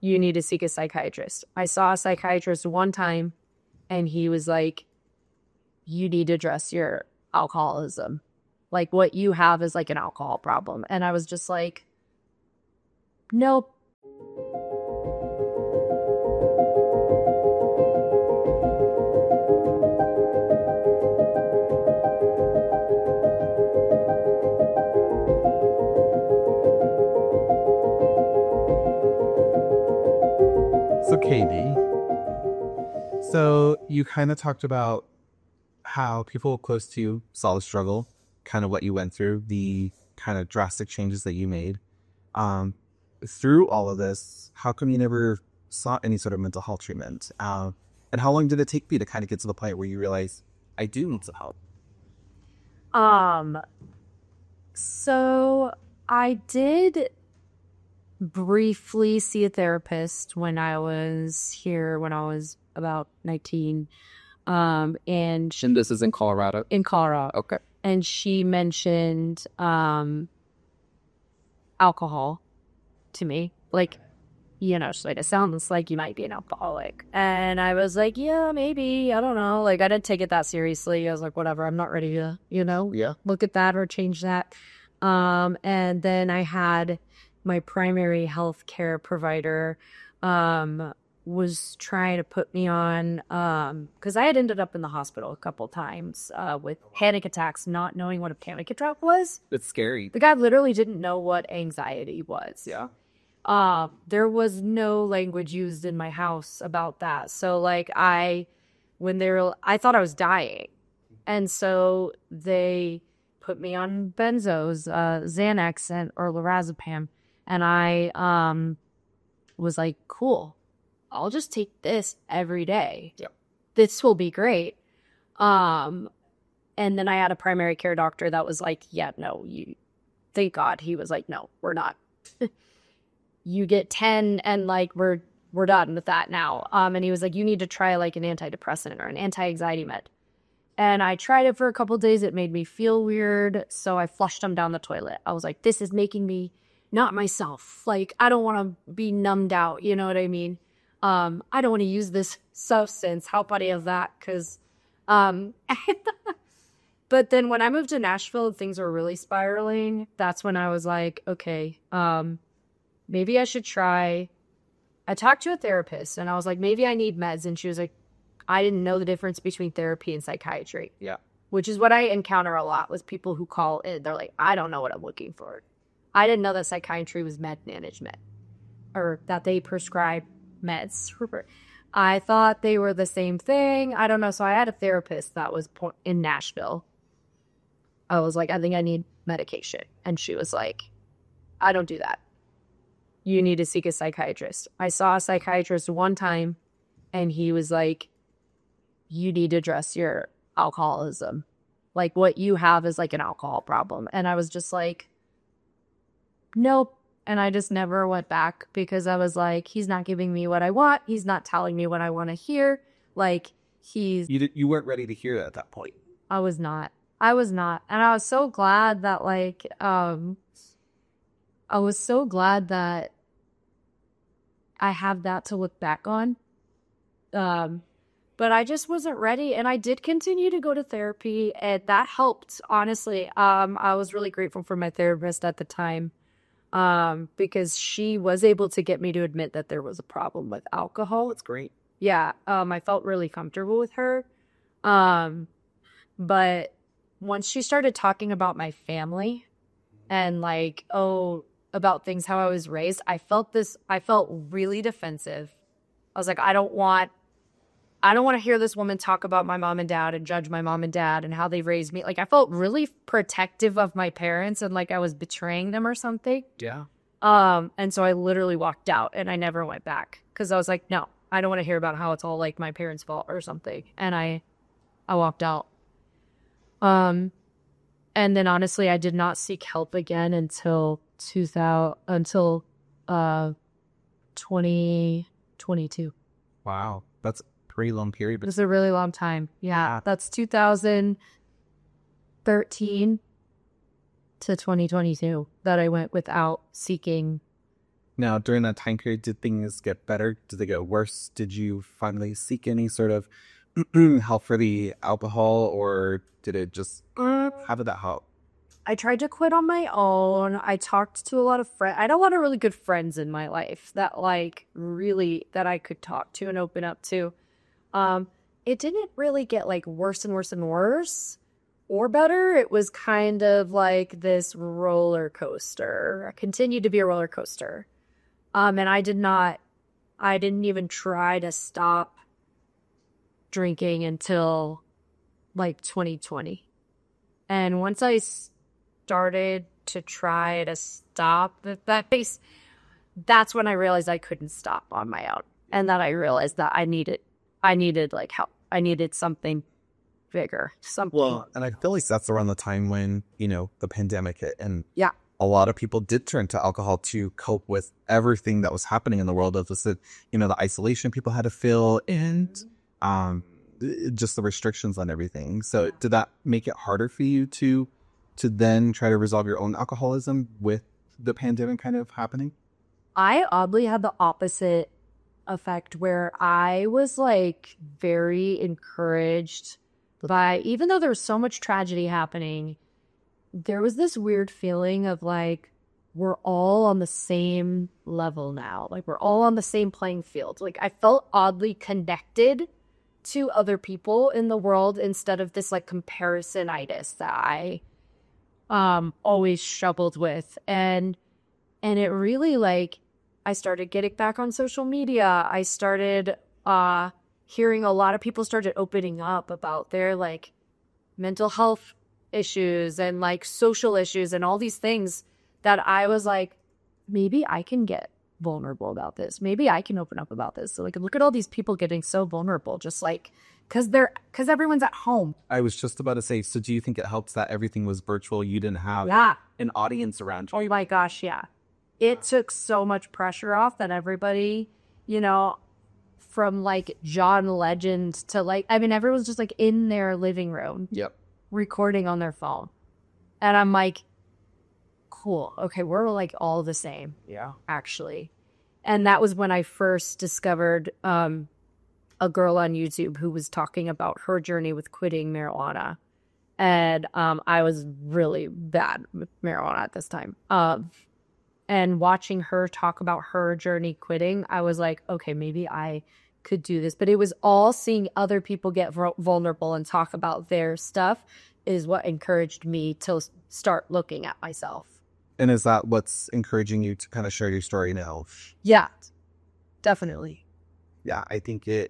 you need to seek a psychiatrist. I saw a psychiatrist one time and he was like, you need to address your alcoholism. Like what you have is like an alcohol problem. And I was just like, nope. So Katie, so you kind of talked about how people close to you saw the struggle, kind of what you went through, the kind of drastic changes that you made. Through all of this, how come you never sought any sort of mental health treatment? And how long did it take you to kind of get to the point where you realize I do need some help? So I did briefly see a therapist when I was about 19. And this is in Colorado? In Colorado. Okay. And she mentioned alcohol to me. Like, she's like, it sounds like you might be an alcoholic. And I was like, yeah, maybe. I don't know. Like, I didn't take it that seriously. I was like, whatever. I'm not ready to, look at that or change that. And then I had my primary health care provider was trying to put me on, because I had ended up in the hospital a couple times with panic attacks, not knowing what a panic attack was. It's scary. The guy literally didn't know what anxiety was. Yeah. There was no language used in my house about that. So like I thought I was dying. And so they put me on benzos, Xanax or lorazepam. And I was like, cool, I'll just take this every day. Yeah. This will be great. And then I had a primary care doctor that was like, yeah, no, thank God. He was like, no, we're not. You get 10 and like, we're done with that now. And he was like, you need to try like an antidepressant or an anti-anxiety med. And I tried it for a couple days. It made me feel weird. So I flushed them down the toilet. I was like, this is making me not myself. Like, I don't want to be numbed out. You know what I mean? I don't want to use this substance. How funny is that? Because, but then when I moved to Nashville, things were really spiraling. That's when I was like, okay, maybe I should try. I talked to a therapist and I was like, maybe I need meds. And she was like, I didn't know the difference between therapy and psychiatry. Yeah. Which is what I encounter a lot with people who call in. They're like, I don't know what I'm looking for. I didn't know that psychiatry was med management or that they prescribe meds. I thought they were the same thing. I don't know. So I had a therapist that was in Nashville. I was like, I think I need medication. And she was like, I don't do that. You need to seek a psychiatrist. I saw a psychiatrist one time and he was like, you need to address your alcoholism. Like what you have is like an alcohol problem. And I was just like, nope. And I just never went back because I was like, he's not giving me what I want. He's not telling me what I want to hear. Like You weren't ready to hear that at that point. I was not. And I was so glad that I have that to look back on. But I just wasn't ready. And I did continue to go to therapy and that helped, honestly. I was really grateful for my therapist at the time. Because she was able to get me to admit that there was a problem with alcohol. That's great. Yeah. I felt really comfortable with her. But once she started talking about my family and about things, how I was raised, I felt really defensive. I was like, I don't want to hear this woman talk about my mom and dad and judge my mom and dad and how they raised me. Like, I felt really protective of my parents and like I was betraying them or something. Yeah. And so I literally walked out and I never went back because I was like, no, I don't want to hear about how it's all like my parents' fault or something. And I walked out. And then honestly, I did not seek help again until 2022. Wow. That's pretty long period. It's a really long time. Yeah. That's 2013 to 2022 that I went without seeking Now, during that time period, did things get better? Did they get worse? Did you finally seek any sort of help for the alcohol, or did it just, how did that help? I tried to quit on my own. I talked to a lot of friends. I had a lot of really good friends in my life that like really that I could talk to and open up to. It didn't really get like worse and worse and worse or better. It was kind of like this roller coaster. It continued to be a roller coaster. And I didn't even try to stop drinking until like 2020. And once I started to try to stop at that pace, that's when I realized I couldn't stop on my own. And that I realized that I needed like help. I needed something bigger. Something. Well, and I feel like that's around the time when, the pandemic hit, and Yeah. a lot of people did turn to alcohol to cope with everything that was happening in the world of the isolation people had to feel, and just the restrictions on everything. So did that make it harder for you to then try to resolve your own alcoholism with the pandemic kind of happening? I oddly had the opposite effect where I was like very encouraged by, even though there was so much tragedy happening, there was this weird feeling of like, we're all on the same level now. Like we're all on the same playing field. Like I felt oddly connected to other people in the world instead of this like comparisonitis that I always struggled with. And it really like, I started getting back on social media. I started hearing a lot of people started opening up about their like mental health issues and like social issues and all these things that I was like, maybe I can get vulnerable about this. Maybe I can open up about this. So like, look at all these people getting so vulnerable, just like, because everyone's at home. I was just about to say, so do you think it helps that everything was virtual? You didn't have an audience around you? Oh my gosh, yeah. It took so much pressure off that everybody, from like John Legend to like, I mean, everyone's just like in their living room. Yep. Recording on their phone. And I'm like, cool. Okay, we're like all the same. Yeah. Actually. And that was when I first discovered a girl on YouTube who was talking about her journey with quitting marijuana. And I was really bad with marijuana at this time. And watching her talk about her journey quitting, I was like, okay, maybe I could do this. But it was all seeing other people get vulnerable and talk about their stuff is what encouraged me to start looking at myself. And is that what's encouraging you to kind of share your story now? Yeah, definitely. Yeah, I think it,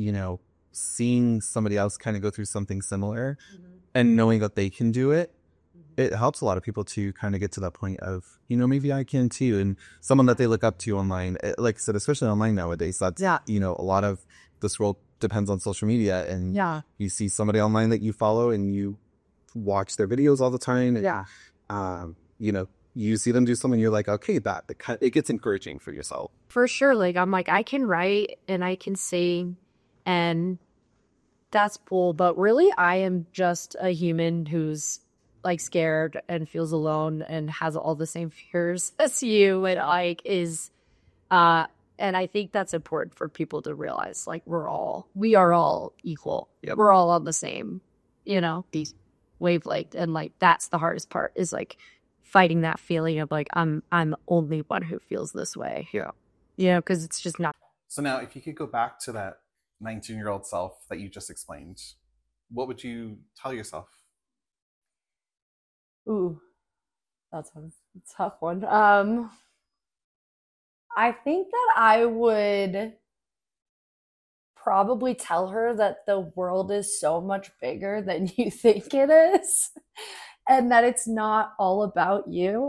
seeing somebody else kind of go through something similar and knowing that they can do it, it helps a lot of people to kind of get to that point of, maybe I can too. And someone that they look up to online, like I said, especially online nowadays, that's, a lot of this world depends on social media. And you see somebody online that you follow and you watch their videos all the time. And, you see them do something, you're like, okay, it gets encouraging for yourself. For sure. Like, I'm like, I can write and I can sing and that's cool. But really, I am just a human who's like scared and feels alone and has all the same fears as you and like is and I think that's important for people to realize, like we are all equal. Yep. We're all on the same these wavelength, and like that's the hardest part is like fighting that feeling of like I'm the only one who feels this way. Because it's just not. So now if you could go back to that 19-year-old self that you just explained, what would you tell yourself? Ooh, that's a tough one. I think that I would probably tell her that the world is so much bigger than you think it is, and that it's not all about you.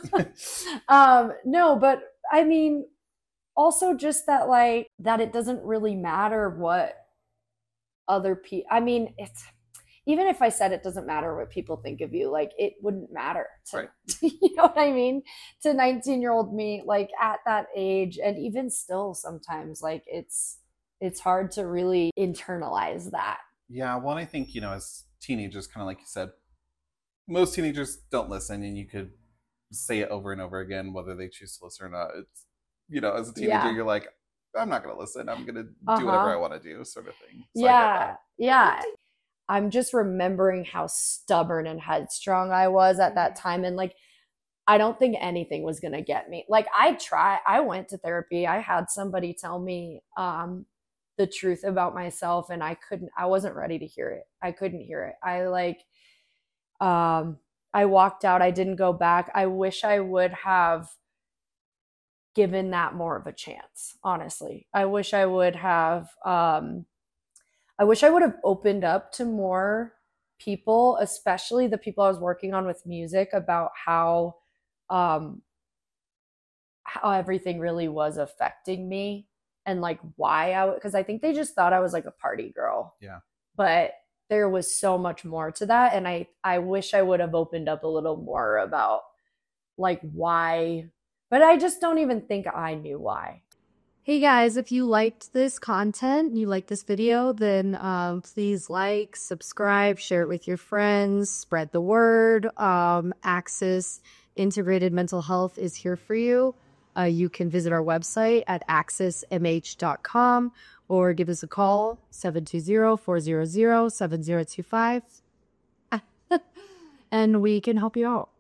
No, but I mean, also just that like that it doesn't really matter what other people. I mean, it's. Even if I said it doesn't matter what people think of you, like it wouldn't matter to, right. You know what I mean? To 19-year-old me, like at that age, and even still sometimes, like it's hard to really internalize that. Yeah, well, I think, as teenagers, kind of like you said, most teenagers don't listen, and you could say it over and over again, whether they choose to listen or not. as a teenager, Yeah. you're like, I'm not going to listen. I'm going to do Uh-huh. whatever I want to do, sort of thing. So I get Yeah. that. Yeah. I'm just remembering how stubborn and headstrong I was at that time. And like, I don't think anything was going to get me. Like, I went to therapy. I had somebody tell me the truth about myself, and I wasn't ready to hear it. I couldn't hear it. I walked out. I didn't go back. I wish I would have given that more of a chance, honestly. I wish I would have opened up to more people, especially the people I was working on with music, about how everything really was affecting me, and like why because I think they just thought I was like a party girl. Yeah. But there was so much more to that, and I wish I would have opened up a little more about like why, but I just don't even think I knew why. Hey guys, if you liked this content, you liked this video, then please like, subscribe, share it with your friends, spread the word. Axis Integrated Mental Health is here for you. You can visit our website at axismh.com or give us a call, 720-400-7025. And we can help you out.